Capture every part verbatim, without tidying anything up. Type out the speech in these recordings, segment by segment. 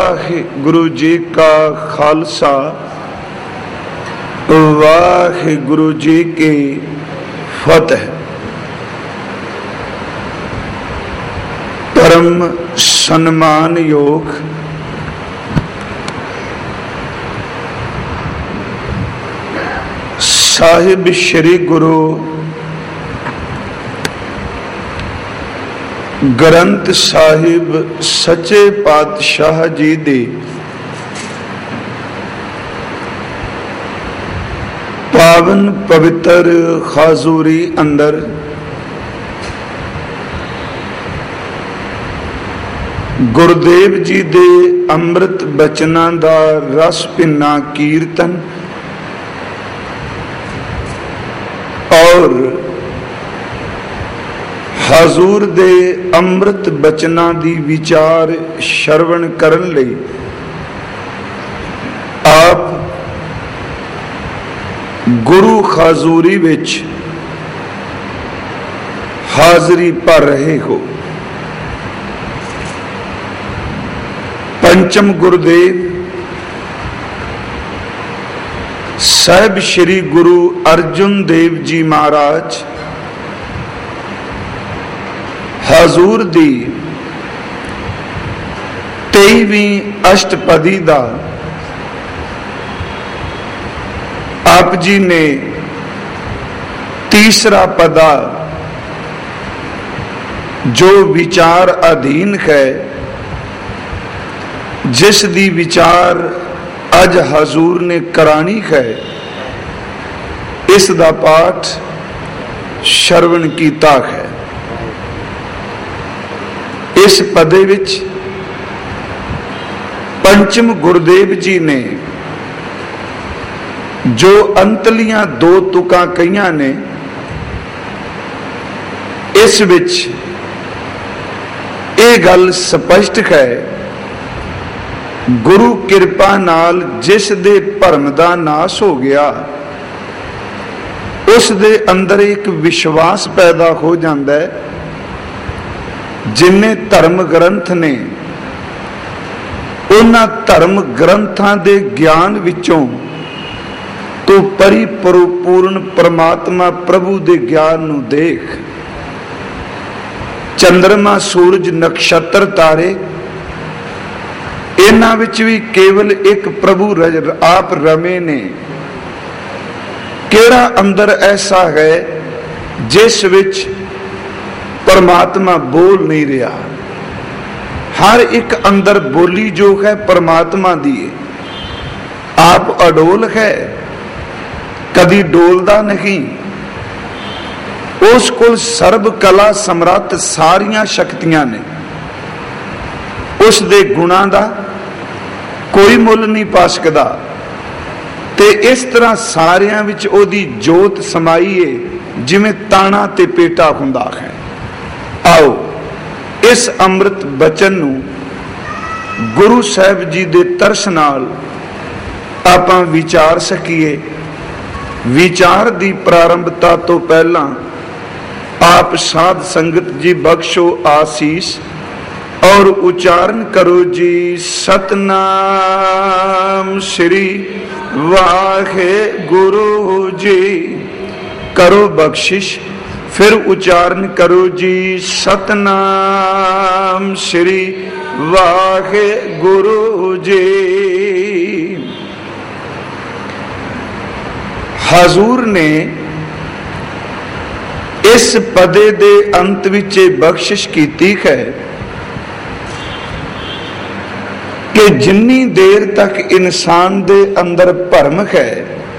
वाहिगुरु जी का खालसा वाहिगुरु जी की फतेह। परम सम्मान योग साहिब श्री गुरु ग्रंथ साहिब सच्चे पातशाह जी दी पावन पवित्र खाजूरी अंदर गुरुदेव जी दे अमृत बचना दा रस भिन्ना कीर्तन और हजूर दे अमृत बचना दी विचार श्रवण करन लई आप गुरु खाजूरी विच हाजरी भर रहे हो। पंचम गुरुदेव साहिब श्री गुरु अर्जुन देव जी महाराज हजूर दी तेईवीं अष्टपदी दा आप जी ने तीसरा पदा जो विचार अधीन है, जिस दी विचार अज हजूर ने करानी है, इस दा पाठ श्रवण कीता है। इस पदे विच पंचम गुरुदेव जी ने जो अंतलियां दो तुकां कईयां ने, इस विच ये गल स्पष्ट है, गुरु किरपा नाल जिस दे भरम दा नाश हो गया, उस दे अंदर एक विश्वास पैदा हो जाता है। जिन्ने धर्म ग्रंथ ने उन्हां धर्म ग्रंथां दे ज्ञान विचों तो परिपूर्ण परमात्मा प्रभु दे ज्ञान नूं देख। चंद्रमा सूरज नक्षत्र तारे इन्हां विच भी केवल एक प्रभु आप रमे ने। केड़ा अंदर ऐसा है जिस विच परमात्मा बोल नहीं रहा। हर एक अंदर बोली जो है परमात्मा दी है। आप अडोल है, कदी डोलदा नहीं। उस कोल सर्ब कला समर्थ सारियां शक्तियां ने। उस दे गुणां दा कोई मुल नहीं पा सकदा। ते इस तरह सारियां विच ओदी जोत समाई है जिवें ताना ते पेटा हुंदा है। आओ इस अमृत बचन नूं गुरु साहिब जी दे तरस नाल आपां विचार सकीए। विचार दी प्रारंभता तो पहला आप साध संगत जी बख्शो आशीष और उच्चारण करो जी सतनाम श्री वाहे गुरु जी। करो बख्शिश, फिर उच्चारण करो जी सतनाम श्री वाहे गुरु जी। हजूर ने इस पदे दे अंत विच बख्शिश कीती है कि जिन्नी देर तक इंसान दे अंदर भरम है,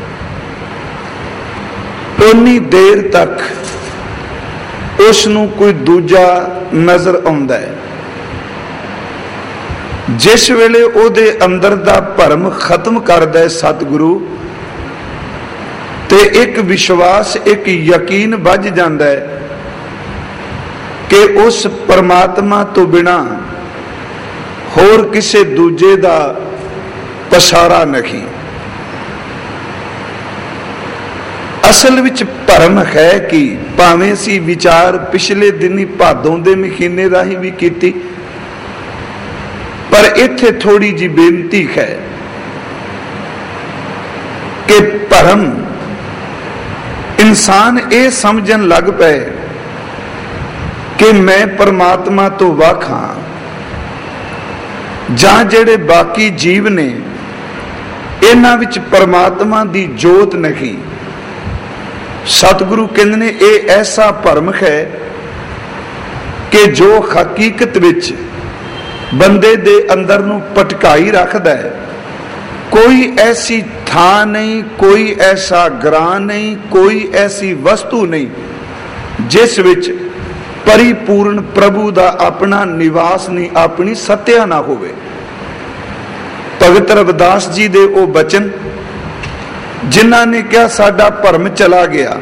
उन्नी देर तक उसनूं कोई दूजा नजर आउंदा है। जिस वेले उहदे अंदर दा भरम खत्म करदा है सतगुरु, ते एक विश्वास एक यकीन बज जाता है कि उस परमात्मा तो बिना होर किसी दूजे दा पसारा नहीं। असल विच भरम है कि भावें असी विचार पिछले दिन ही भादों दे महीने राही भी कीती, पर इत्थे थोड़ी जी बेनती है कि भरम इंसान ये समझन लग पे कि मैं परमात्मा तो वख हाँ, जां जेड़े बाकी जीव ने इन्हां विच परमात्मा दी जोत नहीं। सतगुरु कहंदे ने ये ऐसा भरम है कि जो हकीकत विच बंदे दे अंदर नूं पटकाई रखदा है। कोई ऐसी थां नहीं, कोई ऐसा ग्रां नहीं, कोई ऐसी वस्तु नहीं जिस विच परिपूर्ण प्रभु दा अपना निवास नहीं, अपनी सत्या ना होवे। भगत रविदास जी दे ओ बचन जिन्हां ने कहा साडा भरम चला गया,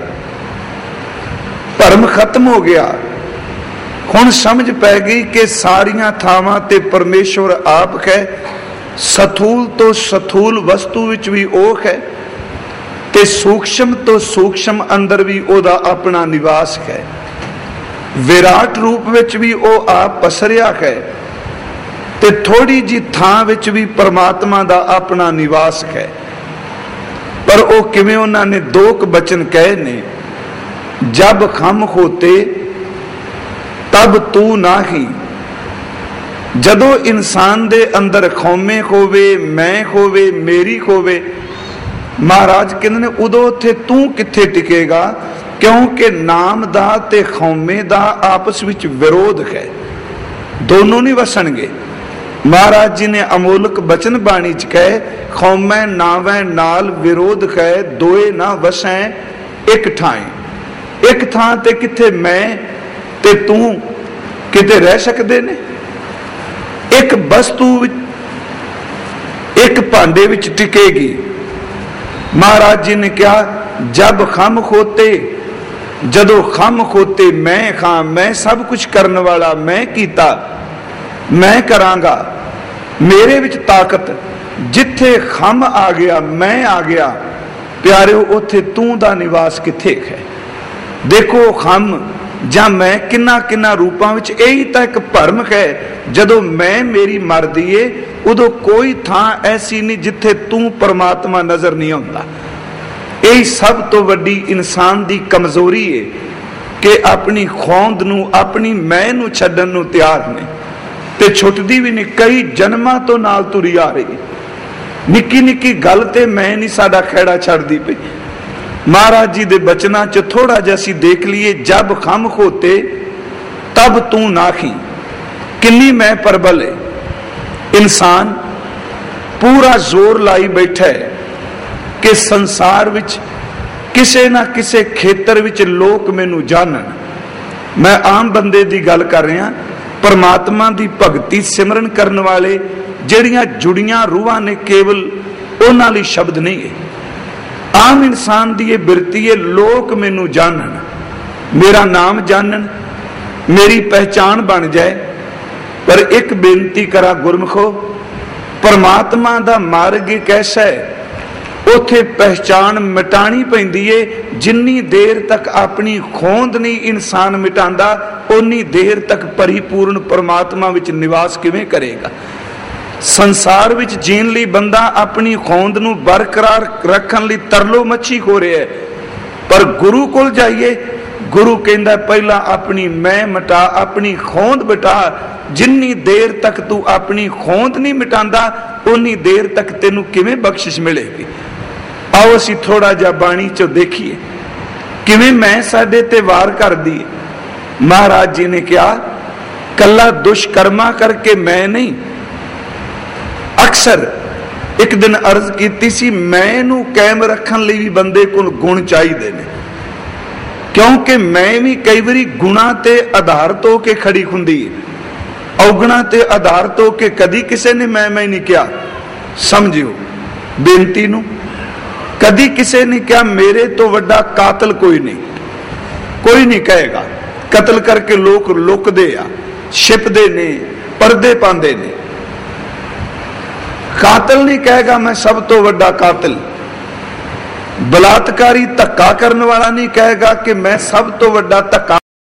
भरम खत्म हो गया, हुण समझ पै गई कि सारियां थावां ते परमेश्वर आप है। सथूल तो सथूल वस्तु विच भी ओह है ते सूक्ष्म तो सूक्ष्म अंदर भी ओदा अपना निवास है। विराट रूप विच भी ओ आप पसरिया है ते थोड़ी जी थां विच भी परमात्मा दा अपना निवास है। पर ओ किवें उन्हां ने दो क बचन कहे ने, जब खम होते तब तू नाही। जदों इंसान दे अंदर खौमे होवे, मैं होवे, मेरी होवे, महाराज कहंदे ने उदों उत्थे तू कित्थे टिकेगा, क्योंकि नाम दा ते खौमे दा आपस विच विरोध है, दोनों नहीं वसणगे। महाराज जी ने अमोलक बचन बाणी च कहे, खौमै नावै नाल विरोध है, दोए ना वसै एक ठाएं। एक थां ते किथे मैं ते तू किते रह सकदे ने। एक वस्तु एक भांडे विच टिकेगी। महाराज जी ने कहा जब खम खोते, जदों खम खोते मैं खां, मैं सब कुछ करने वाला, मैं कीता, मैं करांगा, मेरे विच ताकत। जिथे खम आ गया, मैं आ गया, प्यारिओ उथे तू दा निवास किथे है। देखो खम जां मैं किन्ना किन्ना रूपां विच यही तां एक भरम है। जदों मैं मेरी मरदी है उदों कोई थां ऐसी नहीं जिथे तू परमात्मा नजर नहीं आउंदा। यही सब तो वड्डी इंसान दी कमजोरी है कि अपनी खौंद नूं, अपनी मैं नूं छड्डण नूं तैयार ने ते छुटदी भी नहीं। कई जन्मां तो नाल तुरी आ रही, निक्की निक्की गल ते मैं नहीं साडा खैड़ा छड्डदी पई। महाराज जी दे बचना च थोड़ा जिहा असीं देख लीए, जब खम होते तब तू नाखी। किन्नी मैं परबल है। इंसान पूरा जोर लाई बैठा है कि संसार विच किसे ना किसे खेतर विच लोक मैनू जानन। मैं आम बंदे दी गल कर रहा, परमात्मा दी भगती सिमरन करने वाले जिहड़ियां जुड़ियां रूहां ने केवल उन्हां लई शब्द नहीं है। आम इंसान दी यह बिरती है, लोक मैनू जानन, मेरा नाम जानन, मेरी पहचान बन जाए। पर एक बेनती करा गुरमुखो, परमात्मा दा मार्ग एक ऐसा है, उथे पहचान मिटानी पैंदी है। जिन्नी देर तक अपनी खोंद नहीं इंसान मिटांदा, उन्नी देर तक परिपूर्ण परमात्मा विच निवास किवें करेगा। संसार विच जीण लई बंदा अपनी खोंद नूं बरकरार रखण लई तरलो मच्छी हो रहा है। पर गुरु कोल जाइए, गुरु कहंदा पहला अपनी मैं मिटा, अपनी खोंद मिटा। जिन्नी देर तक तू अपनी खोंद नहीं मिटांदा, उन्नी देर तक तेनू किवें बख्शिश मिलेगी। आओ असीं थोड़ा जिहा बाणी चो देखिए किवें मैं साडे ते वार करदी। महाराज जी ने कहा कला दुष्कर्मा करके मैं नहीं। अक्सर एक दिन अर्ज की सी, मैं नू कायम रखने लई भी बंदे को गुण चाहिए ने, क्योंकि मैं भी कई बारी गुणा ते आधारित होके खड़ी हुंदी, अवगुणा ते आधारित होके कदी किसी ने मैं मैं नहीं किया। समझियो बेनती नू, कदी किसी ने कहा मेरे तो वड्डा कातल कोई नहीं, कोई नहीं कहेगा। कतल करके लोग लुकदे आ, छिपदे ने, पर्दे पांदे ने। कातल नहीं कहेगा मैं सब तो वड्डा कातल। बलात्कारी धक्का करने वाला नहीं कहेगा कि मैं सब तो वड्डा धक्का